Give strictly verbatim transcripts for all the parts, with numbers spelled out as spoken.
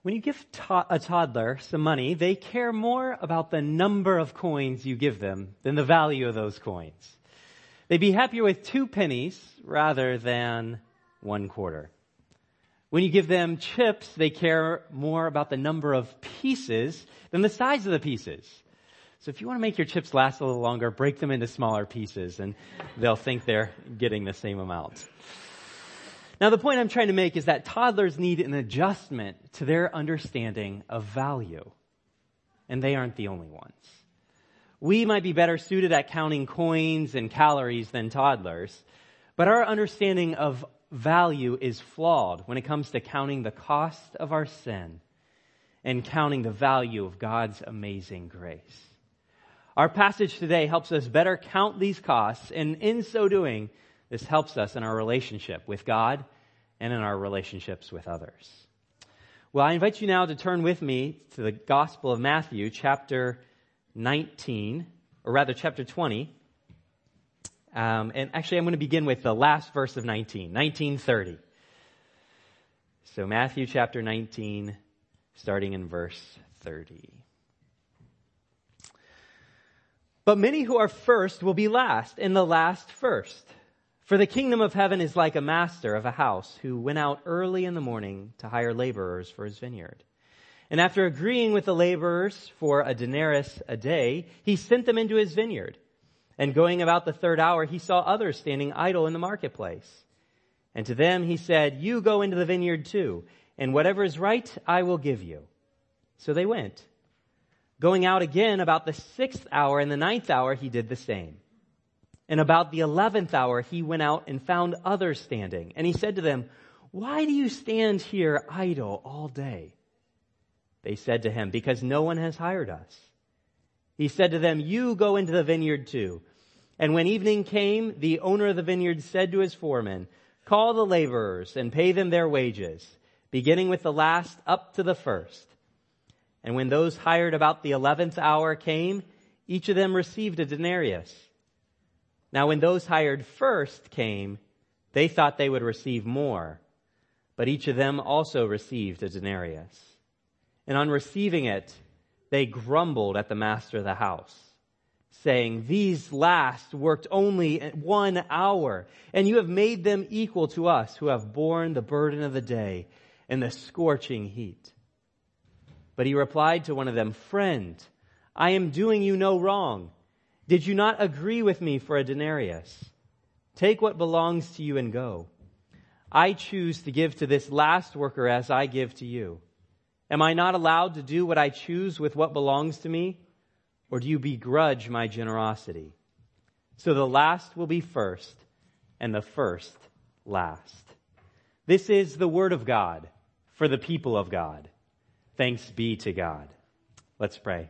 When you give to- a toddler some money, they care more about the number of coins you give them than the value of those coins. They'd be happier with two pennies rather than one quarter. When you give them chips, they care more about the number of pieces than the size of the pieces. So if you want to make your chips last a little longer, break them into smaller pieces and they'll think they're getting the same amount. Now, the point I'm trying to make is that toddlers need an adjustment to their understanding of value. And they aren't the only ones. We might be better suited at counting coins and calories than toddlers, but our understanding of value is flawed when it comes to counting the cost of our sin and counting the value of God's amazing grace. Our passage today helps us better count these costs, and in so doing, this helps us in our relationship with God and in our relationships with others. Well, I invite you now to turn with me to the Gospel of Matthew, chapter nineteen, or rather chapter twenty. Um, and actually, I'm going to begin with the last verse of nineteen, nineteen thirty. So Matthew chapter nineteen, starting in verse thirty. But many who are first will be last, and the last first. For the kingdom of heaven is like a master of a house who went out early in the morning to hire laborers for his vineyard. And after agreeing with the laborers for a denarius a day, he sent them into his vineyard. And going about the third hour, he saw others standing idle in the marketplace. And to them he said, "You go into the vineyard too, and whatever is right I will give you." So they went. Going out again about the sixth hour and the ninth hour, he did the same. And about the eleventh hour, he went out and found others standing. And he said to them, "Why do you stand here idle all day?" They said to him, "Because no one has hired us." He said to them, "You go into the vineyard too." And when evening came, the owner of the vineyard said to his foreman, "Call the laborers and pay them their wages, beginning with the last up to the first." And when those hired about the eleventh hour came, each of them received a denarius. Now when those hired first came, they thought they would receive more, but each of them also received a denarius. And on receiving it, they grumbled at the master of the house, saying, "These last worked only one hour, and you have made them equal to us who have borne the burden of the day and the scorching heat." But he replied to one of them, "Friend, I am doing you no wrong. Did you not agree with me for a denarius? Take what belongs to you and go. I choose to give to this last worker as I give to you. Am I not allowed to do what I choose with what belongs to me? Or do you begrudge my generosity?" So the last will be first, and the first last. This is the word of God for the people of God. Thanks be to God. Let's pray.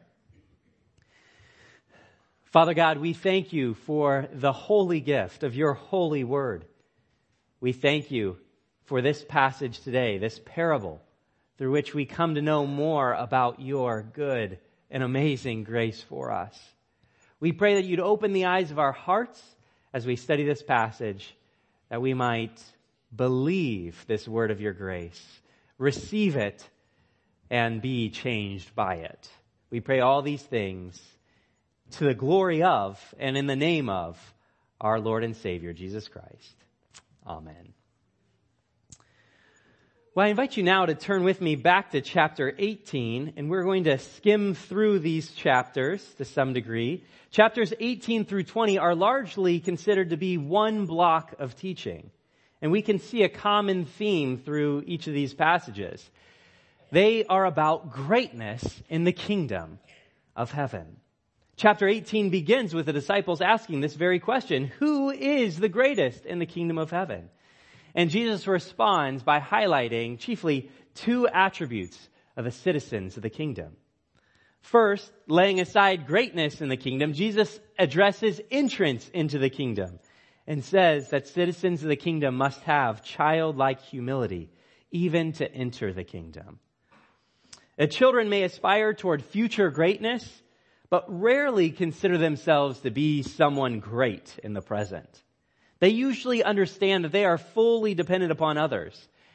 Father God, we thank you for the holy gift of your holy word. We thank you for this passage today, this parable, through which we come to know more about your good and amazing grace for us. We pray that you'd open the eyes of our hearts as we study this passage, that we might believe this word of your grace, receive it, and be changed by it. We pray all these things to the glory of and in the name of our Lord and Savior, Jesus Christ. Amen. Well, I invite you now to turn with me back to chapter eighteen, and we're going to skim through these chapters to some degree. Chapters eighteen through twenty are largely considered to be one block of teaching, and we can see a common theme through each of these passages. They are about greatness in the kingdom of heaven. Chapter eighteen begins with the disciples asking this very question: who is the greatest in the kingdom of heaven? And Jesus responds by highlighting chiefly two attributes of the citizens of the kingdom. First, laying aside greatness in the kingdom, Jesus addresses entrance into the kingdom and says that citizens of the kingdom must have childlike humility, even to enter the kingdom. The children may aspire toward future greatness, but rarely consider themselves to be someone great in the present. They usually understand that they are fully dependent upon others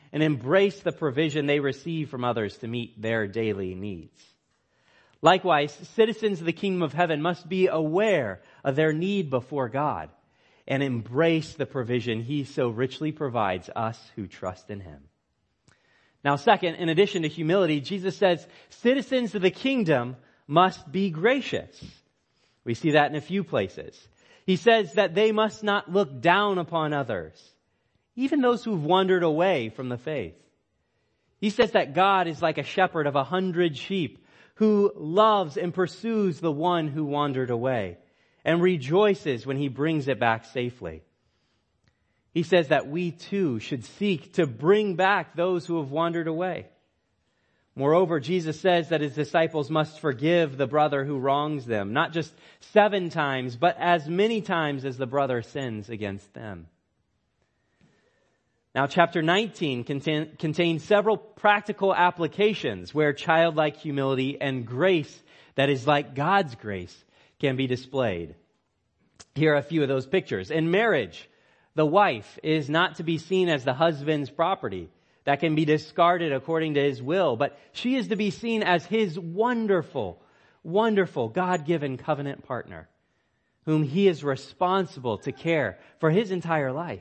and embrace the provision they receive from others to meet their daily needs. Likewise, citizens of the kingdom of heaven must be aware of their need before God and embrace the provision He so richly provides us who trust in Him. Now, second, in addition to humility, Jesus says citizens of the kingdom must be gracious. We see that in a few places. He says that they must not look down upon others, even those who've wandered away from the faith. He says that God is like a shepherd of a hundred sheep who loves and pursues the one who wandered away and rejoices when He brings it back safely. He says that we too should seek to bring back those who have wandered away. Moreover, Jesus says that His disciples must forgive the brother who wrongs them, not just seven times, but as many times as the brother sins against them. Now, chapter nineteen contain, contains several practical applications where childlike humility and grace that is like God's grace can be displayed. Here are a few of those pictures. In marriage, the wife is not to be seen as the husband's property that can be discarded according to his will, but she is to be seen as his wonderful, wonderful God-given covenant partner, whom he is responsible to care for his entire life.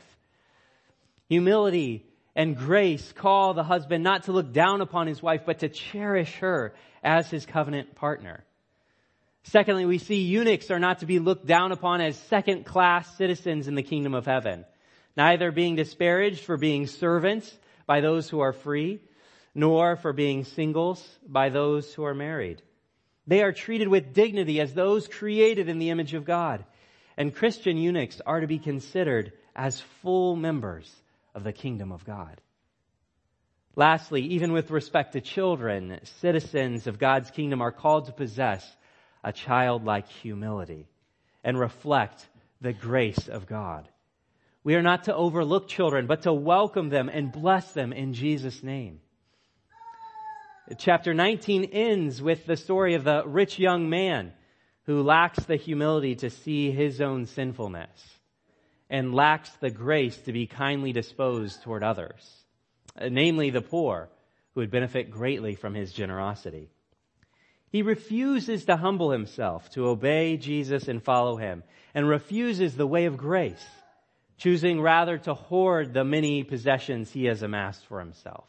Humility and grace call the husband not to look down upon his wife, but to cherish her as his covenant partner. Secondly, we see eunuchs are not to be looked down upon as second-class citizens in the kingdom of heaven, neither being disparaged for being servants by those who are free, nor for being singles by those who are married. They are treated with dignity as those created in the image of God, and Christian eunuchs are to be considered as full members of the kingdom of God. Lastly, even with respect to children, citizens of God's kingdom are called to possess a childlike humility and reflect the grace of God. We are not to overlook children, but to welcome them and bless them in Jesus' name. Chapter nineteen ends with the story of the rich young man who lacks the humility to see his own sinfulness and lacks the grace to be kindly disposed toward others, namely the poor, who would benefit greatly from his generosity. He refuses to humble himself, to obey Jesus and follow Him, and refuses the way of grace, choosing rather to hoard the many possessions he has amassed for himself.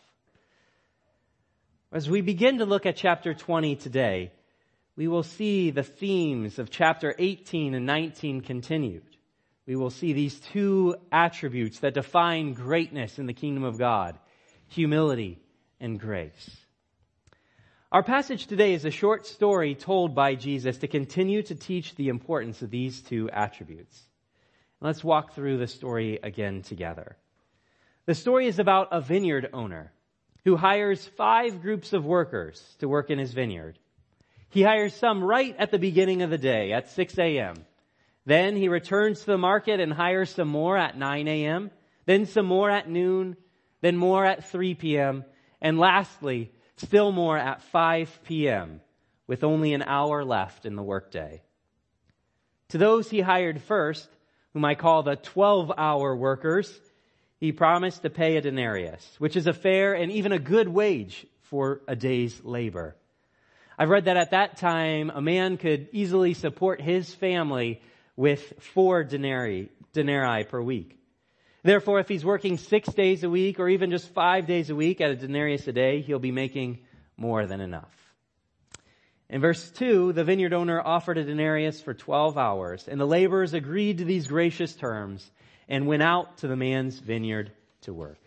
As we begin to look at chapter twenty today, we will see the themes of chapter eighteen and nineteen continued. We will see these two attributes that define greatness in the kingdom of God: humility and grace. Our passage today is a short story told by Jesus to continue to teach the importance of these two attributes. Let's walk through the story again together. The story is about a vineyard owner who hires five groups of workers to work in his vineyard. He hires some right at the beginning of the day at six a.m. Then he returns to the market and hires some more at nine a.m., then some more at noon, then more at three p.m., and lastly, still more at five p.m., with only an hour left in the workday. To those he hired first, whom I call the twelve-hour workers, he promised to pay a denarius, which is a fair and even a good wage for a day's labor. I've read that at that time, a man could easily support his family with four denarii, denarii per week. Therefore, if he's working six days a week or even just five days a week at a denarius a day, he'll be making more than enough. In verse two, the vineyard owner offered a denarius for twelve hours, and the laborers agreed to these gracious terms and went out to the man's vineyard to work.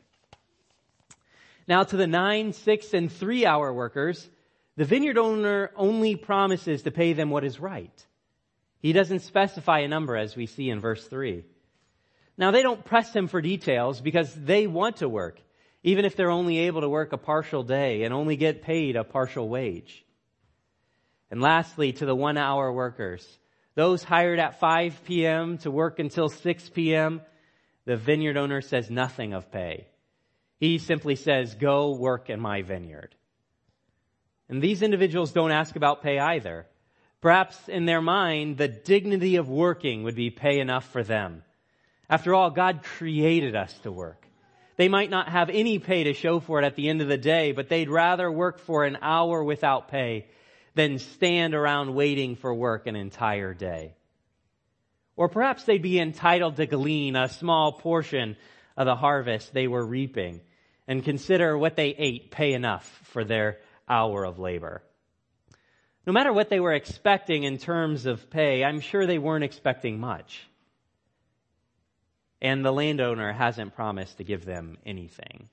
Now to the nine, six, and three-hour workers, the vineyard owner only promises to pay them what is right. He doesn't specify a number, as we see in verse three. Now, they don't press him for details because they want to work, even if they're only able to work a partial day and only get paid a partial wage. And lastly, to the one-hour workers, those hired at five p.m. to work until six p.m., the vineyard owner says nothing of pay. He simply says, "Go work in my vineyard." And these individuals don't ask about pay either. Perhaps in their mind, the dignity of working would be pay enough for them. After all, God created us to work. They might not have any pay to show for it at the end of the day, but they'd rather work for an hour without pay than stand around waiting for work an entire day. Or perhaps they'd be entitled to glean a small portion of the harvest they were reaping and consider what they ate pay enough for their hour of labor. No matter what they were expecting in terms of pay, I'm sure they weren't expecting much. And the landowner hasn't promised to give them anything.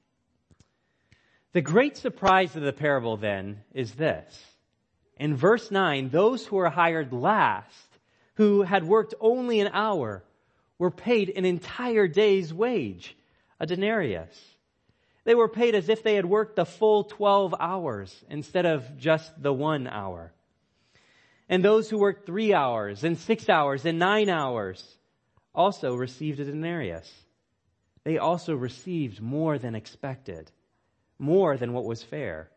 The great surprise of the parable then is this. In verse nine, those who were hired last, who had worked only an hour, were paid an entire day's wage, a denarius. They were paid as if they had worked the full twelve hours instead of just the one hour. And those who worked three hours and six hours and nine hours also received a denarius. They also received more than expected, more than what was fair.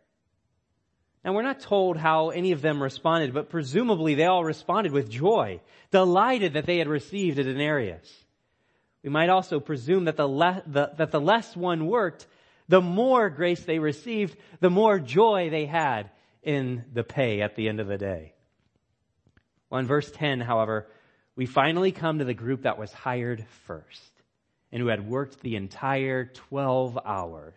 Now, we're not told how any of them responded, but presumably they all responded with joy, delighted that they had received a denarius. We might also presume that the, le- the, that the less one worked, the more grace they received, the more joy they had in the pay at the end of the day. Well, in verse ten, however, we finally come to the group that was hired first and who had worked the entire twelve hours.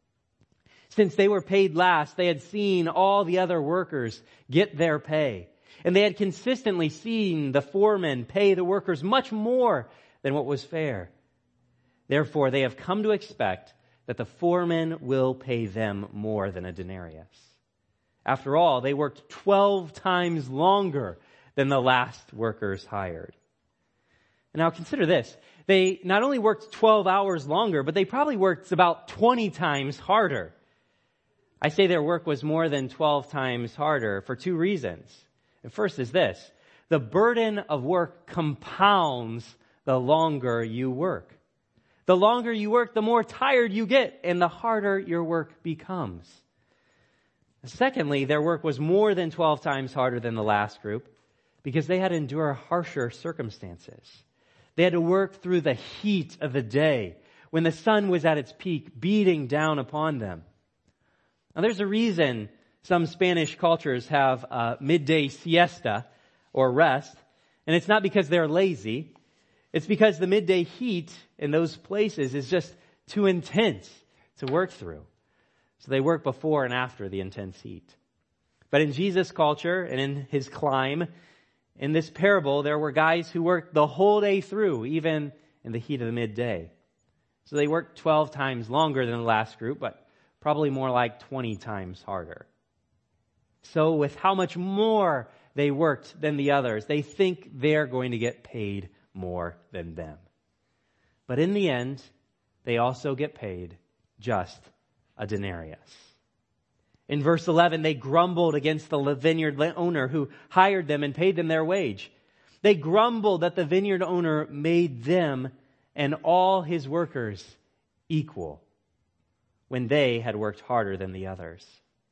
Since they were paid last, they had seen all the other workers get their pay. And they had consistently seen the foreman pay the workers much more than what was fair. Therefore, they have come to expect that the foreman will pay them more than a denarius. After all, they worked twelve times longer than the last workers hired. And now consider this. They not only worked twelve hours longer, but they probably worked about twenty times harder. I say their work was more than twelve times harder for two reasons. The first is this. The burden of work compounds the longer you work. The longer you work, the more tired you get, and the harder your work becomes. Secondly, their work was more than twelve times harder than the last group because they had to endure harsher circumstances. They had to work through the heat of the day when the sun was at its peak, beating down upon them. Now, there's a reason some Spanish cultures have a midday siesta or rest, and it's not because they're lazy. It's because the midday heat in those places is just too intense to work through. So they work before and after the intense heat. But in Jesus' culture and in his clime, in this parable, there were guys who worked the whole day through, even in the heat of the midday. So they worked twelve times longer than the last group, but probably more like twenty times harder. So with how much more they worked than the others, they think they're going to get paid more than them. But in the end, they also get paid just a denarius. In verse eleven, they grumbled against the vineyard owner who hired them and paid them their wage. They grumbled that the vineyard owner made them and all his workers equal when they had worked harder than the others.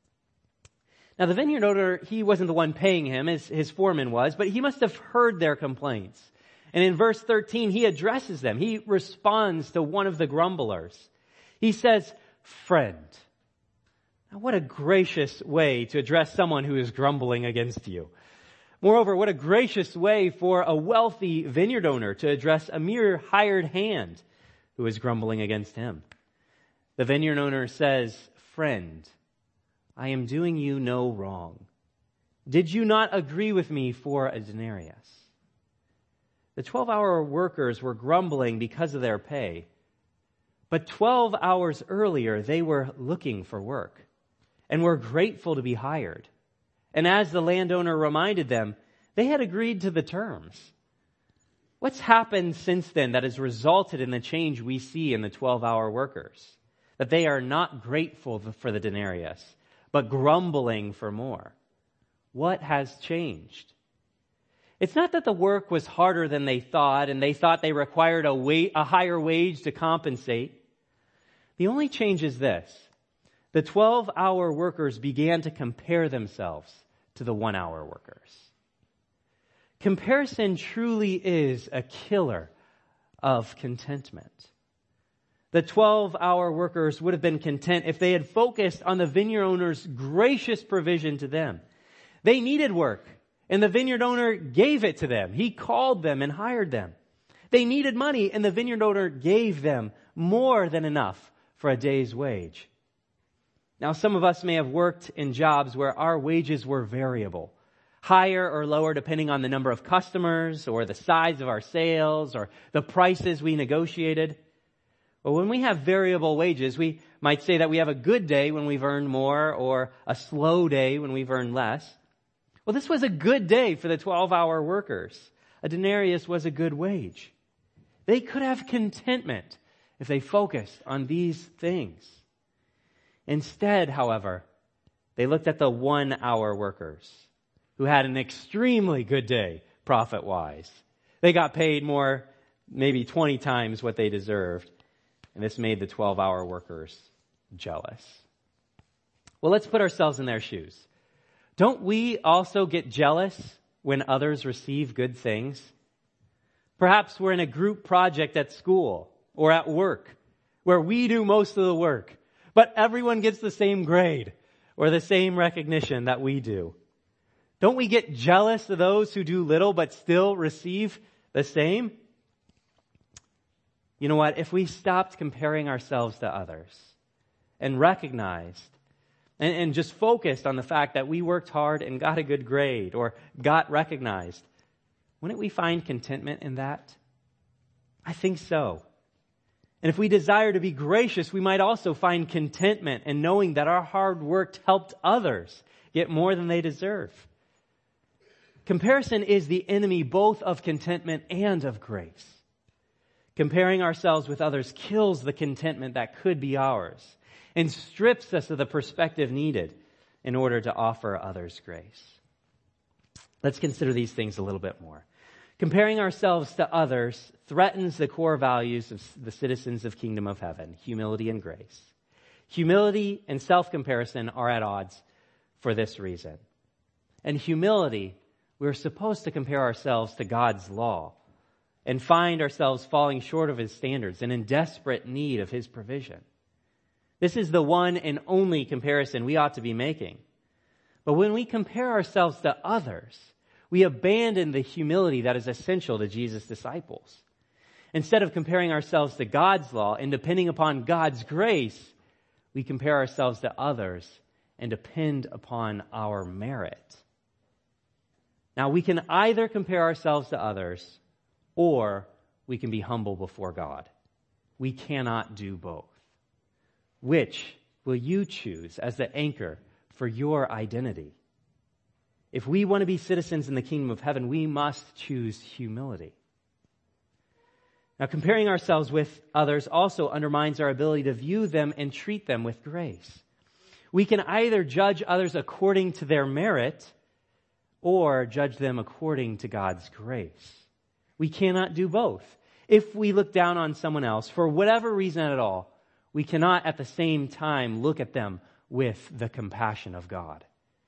Now, the vineyard owner, he wasn't the one paying him, as his foreman was, but he must have heard their complaints. And in verse thirteen, he addresses them. He responds to one of the grumblers. He says, "Friend." Now, what a gracious way to address someone who is grumbling against you. Moreover, what a gracious way for a wealthy vineyard owner to address a mere hired hand who is grumbling against him. The vineyard owner says, "Friend, I am doing you no wrong. Did you not agree with me for a denarius?" The twelve-hour workers were grumbling because of their pay. But twelve hours earlier, they were looking for work and were grateful to be hired. And as the landowner reminded them, they had agreed to the terms. What's happened since then that has resulted in the change we see in the twelve-hour workers? That they are not grateful for the denarius, but grumbling for more. What has changed? It's not that the work was harder than they thought, and they thought they required a, wa- a higher wage to compensate. The only change is this. The twelve-hour workers began to compare themselves to the one-hour workers. Comparison truly is a killer of contentment. The twelve-hour workers would have been content if they had focused on the vineyard owner's gracious provision to them. They needed work, and the vineyard owner gave it to them. He called them and hired them. They needed money, and the vineyard owner gave them more than enough for a day's wage. Now, some of us may have worked in jobs where our wages were variable, higher or lower depending on the number of customers or the size of our sales or the prices we negotiated. But when we have variable wages, we might say that we have a good day when we've earned more or a slow day when we've earned less. Well, this was a good day for the twelve-hour workers. A denarius was a good wage. They could have contentment if they focused on these things. Instead, however, they looked at the one-hour workers who had an extremely good day profit-wise. They got paid more, maybe twenty times what they deserved. And this made the twelve-hour workers jealous. Well, let's put ourselves in their shoes. Don't we also get jealous when others receive good things? Perhaps we're in a group project at school or at work where we do most of the work, but everyone gets the same grade or the same recognition that we do. Don't we get jealous of those who do little but still receive the same? You know what? If we stopped comparing ourselves to others and recognized and, and just focused on the fact that we worked hard and got a good grade or got recognized, wouldn't we find contentment in that? I think so. And if we desire to be gracious, we might also find contentment in knowing that our hard work helped others get more than they deserve. Comparison is the enemy both of contentment and of grace. Comparing ourselves with others kills the contentment that could be ours and strips us of the perspective needed in order to offer others grace. Let's consider these things a little bit more. Comparing ourselves to others threatens the core values of the citizens of Kingdom of Heaven, humility and grace. Humility and self-comparison are at odds for this reason. And humility, we're supposed to compare ourselves to God's law and find ourselves falling short of His standards and in desperate need of His provision. This is the one and only comparison we ought to be making. But when we compare ourselves to others, we abandon the humility that is essential to Jesus' disciples. Instead of comparing ourselves to God's law and depending upon God's grace, we compare ourselves to others and depend upon our merit. Now, we can either compare ourselves to others or we can be humble before God. We cannot do both. Which will you choose as the anchor for your identity? If we want to be citizens in the kingdom of heaven, we must choose humility. Now, comparing ourselves with others also undermines our ability to view them and treat them with grace. We can either judge others according to their merit or judge them according to God's grace. We cannot do both. If we look down on someone else, for whatever reason at all, we cannot at the same time look at them with the compassion of God.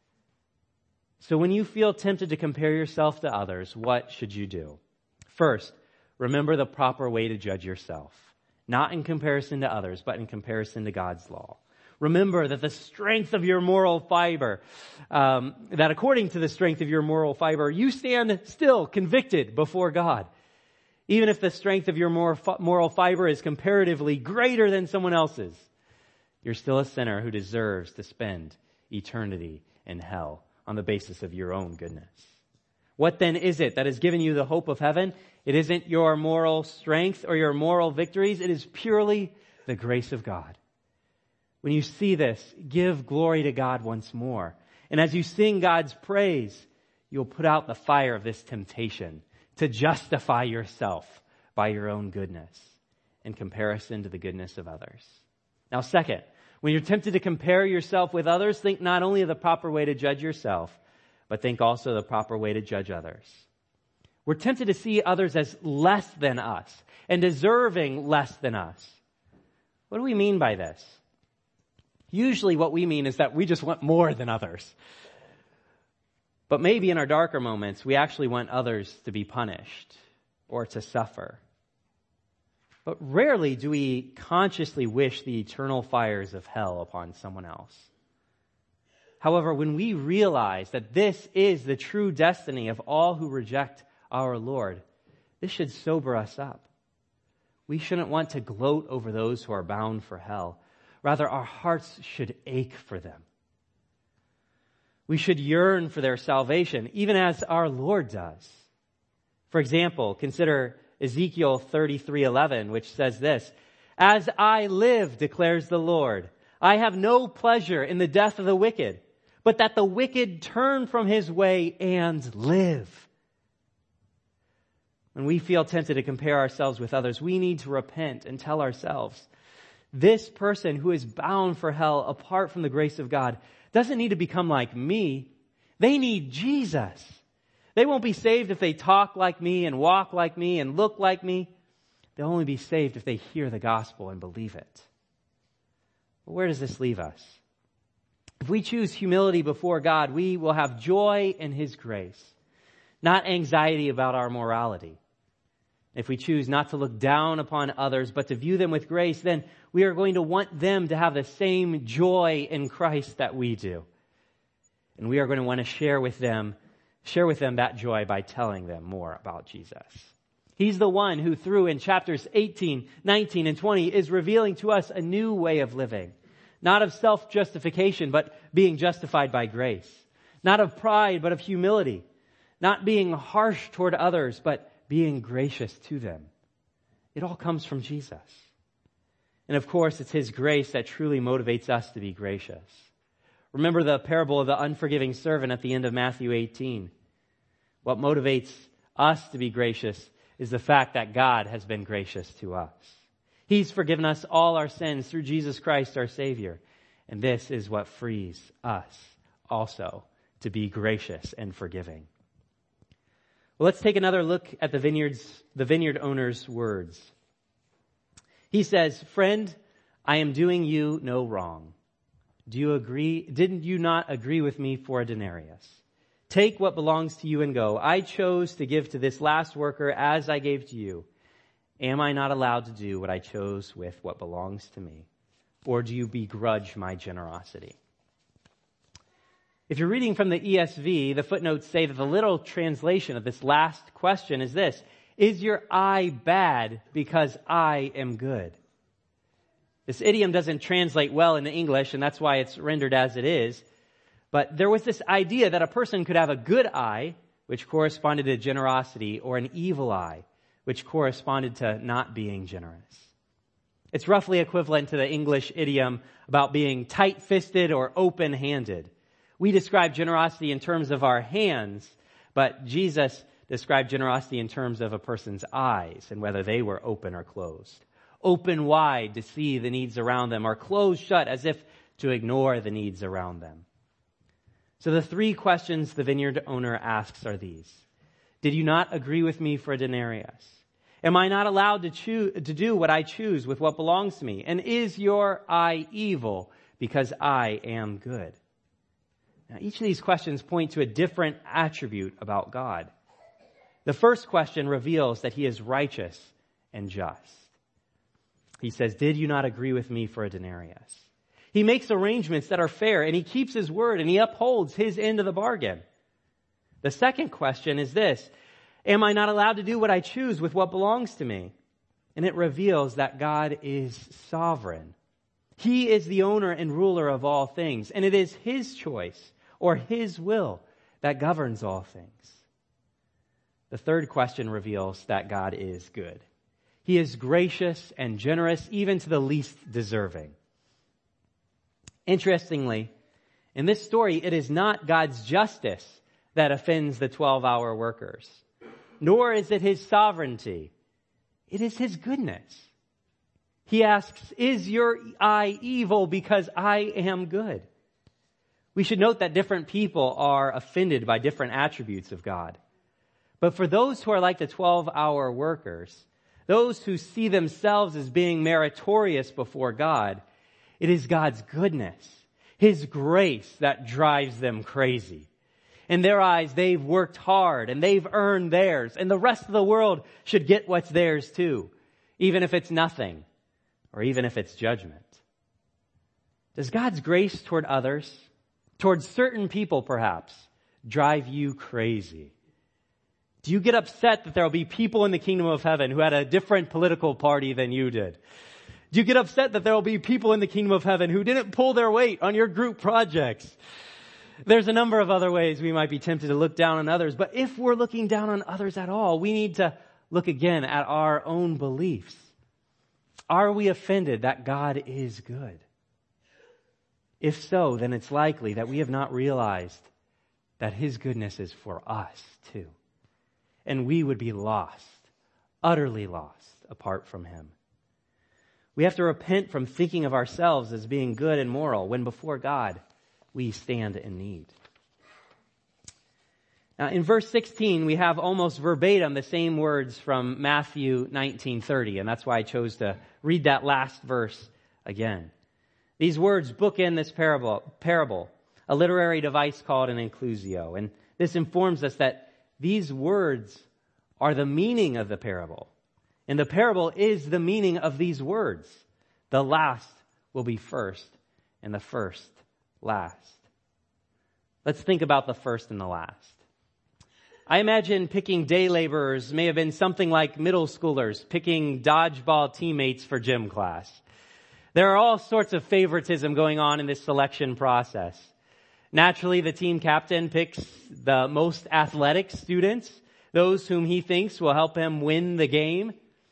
So when you feel tempted to compare yourself to others, what should you do? First, remember the proper way to judge yourself. Not in comparison to others, but in comparison to God's law. Remember that the strength of your moral fiber, um, that according to the strength of your moral fiber, you stand still convicted before God. Even if the strength of your moral fiber is comparatively greater than someone else's, you're still a sinner who deserves to spend eternity in hell on the basis of your own goodness. What then is it that has given you the hope of heaven? It isn't your moral strength or your moral victories. It is purely the grace of God. When you see this, give glory to God once more. And as you sing God's praise, you'll put out the fire of this temptation to justify yourself by your own goodness in comparison to the goodness of others. Now, second, when you're tempted to compare yourself with others, think not only of the proper way to judge yourself, but think also the proper way to judge others. We're tempted to see others as less than us and deserving less than us. What do we mean by this? Usually what we mean is that we just want more than others. But maybe in our darker moments, we actually want others to be punished or to suffer. But rarely do we consciously wish the eternal fires of hell upon someone else. However, when we realize that this is the true destiny of all who reject our Lord, this should sober us up. We shouldn't want to gloat over those who are bound for hell. Rather, our hearts should ache for them. We should yearn for their salvation, even as our Lord does. For example, consider Ezekiel thirty-three eleven, which says this, "As I live, declares the Lord, I have no pleasure in the death of the wicked, but that the wicked turn from his way and live." When we feel tempted to compare ourselves with others, we need to repent and tell ourselves, this person who is bound for hell apart from the grace of God doesn't need to become like me. They need Jesus. They won't be saved if they talk like me and walk like me and look like me. They'll only be saved if they hear the gospel and believe it. But where does this leave us? If we choose humility before God, we will have joy in His grace, not anxiety about our morality. If we choose not to look down upon others, but to view them with grace, then we are going to want them to have the same joy in Christ that we do. And we are going to want to share with them, share with them that joy by telling them more about Jesus. He's the one who, through in chapters eighteen, nineteen, and twenty, is revealing to us a new way of living. Not of self-justification, but being justified by grace. Not of pride, but of humility. Not being harsh toward others, but being gracious to them. It all comes from Jesus. And of course, it's His grace that truly motivates us to be gracious. Remember the parable of the unforgiving servant at the end of Matthew eighteen. What motivates us to be gracious is the fact that God has been gracious to us. He's forgiven us all our sins through Jesus Christ, our Savior. And this is what frees us also to be gracious and forgiving. Well, let's take another look at the vineyard's, the vineyard owner's words. He says, "Friend, I am doing you no wrong. Do you agree? Didn't you not agree with me for a denarius? Take what belongs to you and go. I chose to give to this last worker as I gave to you. Am I not allowed to do what I chose with what belongs to me? Or do you begrudge my generosity?" If you're reading from the E S V, the footnotes say that the literal translation of this last question is this: is your eye bad because I am good? This idiom doesn't translate well into English, and that's why it's rendered as it is. But there was this idea that a person could have a good eye, which corresponded to generosity, or an evil eye, which corresponded to not being generous. It's roughly equivalent to the English idiom about being tight-fisted or open-handed. We describe generosity in terms of our hands, but Jesus described generosity in terms of a person's eyes and whether they were open or closed. Open wide to see the needs around them, or closed shut as if to ignore the needs around them. So the three questions the vineyard owner asks are these. Did you not agree with me for a denarius? Am I not allowed to choose, to do what I choose with what belongs to me? And is your eye evil because I am good? Now, each of these questions point to a different attribute about God. The first question reveals that He is righteous and just. He says, did you not agree with me for a denarius? He makes arrangements that are fair, and He keeps His word, and He upholds His end of the bargain. The second question is this: am I not allowed to do what I choose with what belongs to me? And it reveals that God is sovereign. He is the owner and ruler of all things, and it is His choice or His will that governs all things. The third question reveals that God is good. He is gracious and generous even to the least deserving. Interestingly, in this story, it is not God's justice that offends the twelve-hour workers, nor is it His sovereignty. It is His goodness. He asks, is your eye evil because I am good? We should note that different people are offended by different attributes of God. But for those who are like the twelve-hour workers, those who see themselves as being meritorious before God, it is God's goodness, His grace that drives them crazy. In their eyes, they've worked hard and they've earned theirs, and the rest of the world should get what's theirs too. even if it's nothing, or even if it's judgment? Does God's grace toward others, towards certain people perhaps, drive you crazy? Do you get upset that there will be people in the kingdom of heaven who had a different political party than you did? Do you get upset that there will be people in the kingdom of heaven who didn't pull their weight on your group projects? There's a number of other ways we might be tempted to look down on others, but if we're looking down on others at all, we need to look again at our own beliefs. Are we offended that God is good? If so, then it's likely that we have not realized that His goodness is for us too. And we would be lost, utterly lost, apart from Him. We have to repent from thinking of ourselves as being good and moral when before God we stand in need. Now, in verse sixteen, we have almost verbatim the same words from Matthew nineteen thirty, and that's why I chose to read that last verse again. These words bookend this parable, parable, a literary device called an inclusio, and this informs us that these words are the meaning of the parable. And the parable is the meaning of these words. The last will be first, and the first last. Let's think about the first and the last. I imagine picking day laborers may have been something like middle schoolers picking dodgeball teammates for gym class. There are all sorts of favoritism going on in this selection process. Naturally, the team captain picks the most athletic students, those whom he thinks will help him win the game.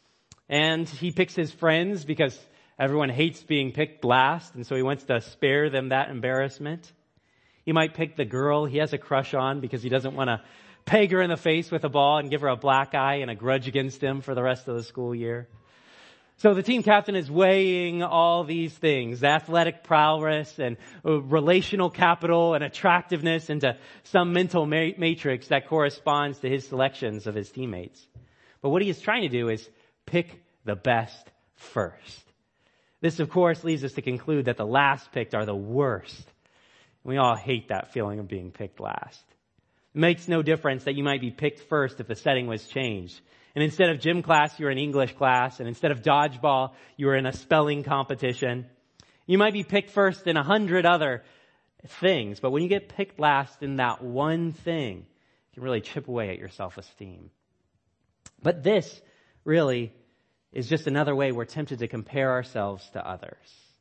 And he picks his friends because everyone hates being picked last, and so he wants to spare them that embarrassment. He might pick the girl he has a crush on because he doesn't want to peg her in the face with a ball and give her a black eye and a grudge against him for the rest of the school year. So the team captain is weighing all these things, athletic prowess and relational capital and attractiveness into some mental ma- matrix that corresponds to his selections of his teammates. But what he is trying to do is pick the best first. This, of course, leads us to conclude that the last picked are the worst. We all hate that feeling of being picked last. It makes no difference that you might be picked first if the setting was changed. And instead of gym class, you're in English class. And instead of dodgeball, you were in a spelling competition. You might be picked first in a hundred other things. But when you get picked last in that one thing, you can really chip away at your self-esteem. But this really is just another way we're tempted to compare ourselves to others.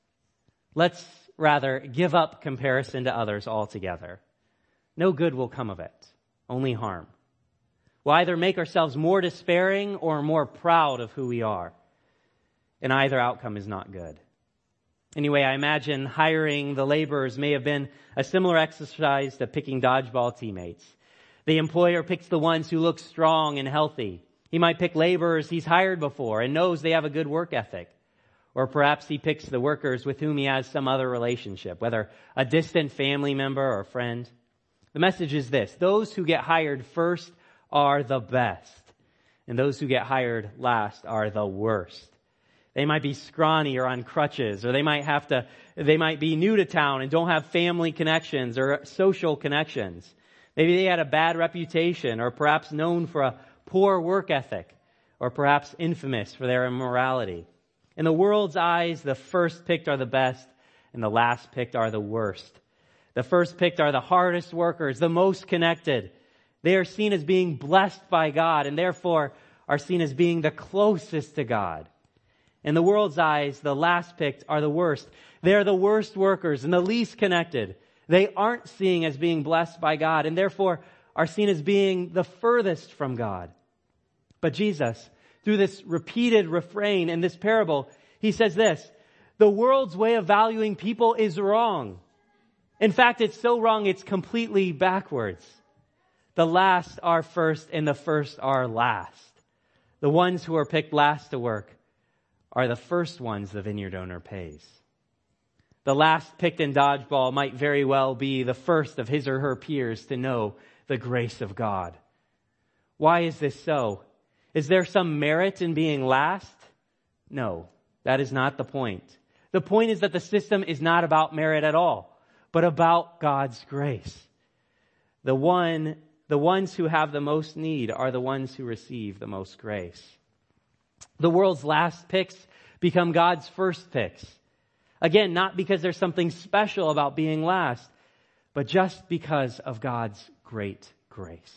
Let's rather give up comparison to others altogether. No good will come of it, only harm. We'll either make ourselves more despairing or more proud of who we are. And either outcome is not good. Anyway, I imagine hiring the laborers may have been a similar exercise to picking dodgeball teammates. The employer picks the ones who look strong and healthy. He might pick laborers he's hired before and knows they have a good work ethic. Or perhaps he picks the workers with whom he has some other relationship, whether a distant family member or friend. The message is this: those who get hired first are the best, and those who get hired last are the worst. They might be scrawny or on crutches, or they might have to, they might be new to town and don't have family connections or social connections. Maybe they had a bad reputation, or perhaps known for a poor work ethic, or perhaps infamous for their immorality. In the world's eyes, the first picked are the best, and the last picked are the worst. The first picked are the hardest workers, the most connected. They are seen as being blessed by God, and therefore are seen as being the closest to God. In the world's eyes, the last picked are the worst. They are the worst workers and the least connected. They aren't seen as being blessed by God, and therefore are seen as being the furthest from God. But Jesus, through this repeated refrain in this parable, He says this: the world's way of valuing people is wrong. In fact, it's so wrong, it's completely backwards. The last are first and the first are last. The ones who are picked last to work are the first ones the vineyard owner pays. The last picked in dodgeball might very well be the first of his or her peers to know the grace of God. Why is this so? Is there some merit in being last? No, that is not the point. The point is that the system is not about merit at all, but about God's grace. The one, the ones who have the most need are the ones who receive the most grace. The world's last picks become God's first picks. Again, not because there's something special about being last, but just because of God's great grace.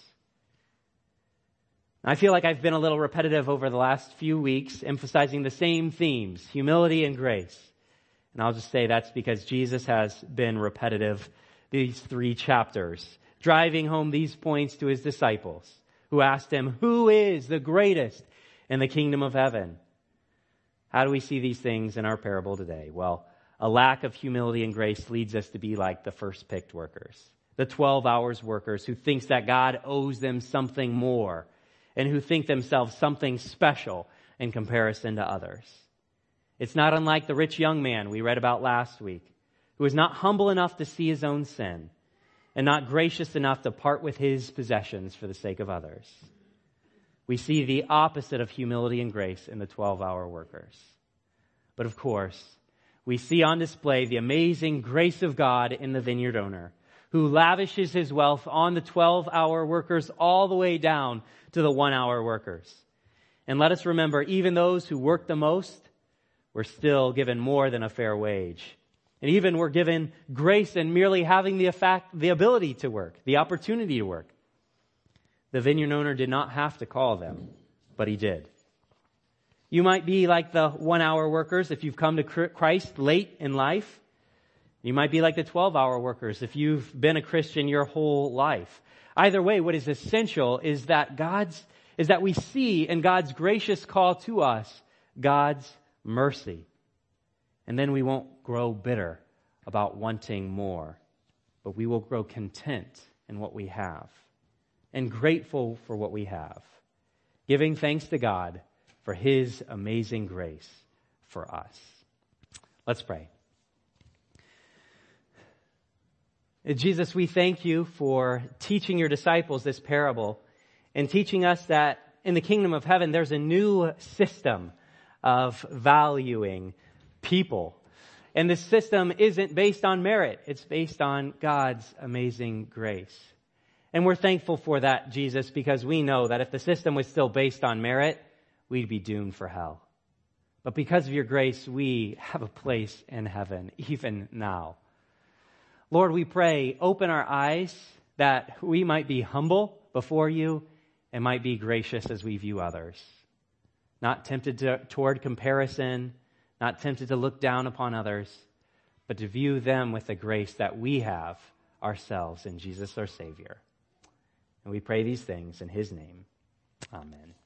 I feel like I've been a little repetitive over the last few weeks, emphasizing the same themes, humility and grace. And I'll just say that's because Jesus has been repetitive these three chapters, driving home these points to his disciples, who asked him, who is the greatest in the kingdom of heaven? How do we see these things in our parable today? Well, a lack of humility and grace leads us to be like the first picked workers, the twelve hours workers who thinks that God owes them something more and who think themselves something special in comparison to others. It's not unlike the rich young man we read about last week, who is not humble enough to see his own sin and not gracious enough to part with his possessions for the sake of others. We see the opposite of humility and grace in the twelve-hour workers. But of course, we see on display the amazing grace of God in the vineyard owner, who lavishes his wealth on the twelve-hour workers all the way down to the one-hour workers. And let us remember, even those who work the most were still given more than a fair wage. And even were given grace in merely having the effect, the ability to work, the opportunity to work. The vineyard owner did not have to call them, but he did. You might be like the one-hour workers if you've come to Christ late in life. You might be like the twelve-hour workers if you've been a Christian your whole life. Either way, what is essential is that God's is that we see in God's gracious call to us God's mercy. And then we won't grow bitter about wanting more, but we will grow content in what we have and grateful for what we have, giving thanks to God for his amazing grace for us. Let's pray. Jesus, we thank you for teaching your disciples this parable and teaching us that in the kingdom of heaven there's a new system of valuing people. And this system isn't based on merit. It's based on God's amazing grace. And we're thankful for that, Jesus, because we know that if the system was still based on merit, we'd be doomed for hell. But because of your grace, we have a place in heaven, even now. Lord, we pray, open our eyes that we might be humble before you and might be gracious as we view others. Not tempted to, toward comparison, not tempted to look down upon others, but to view them with the grace that we have ourselves in Jesus our Savior. And we pray these things in his name. Amen.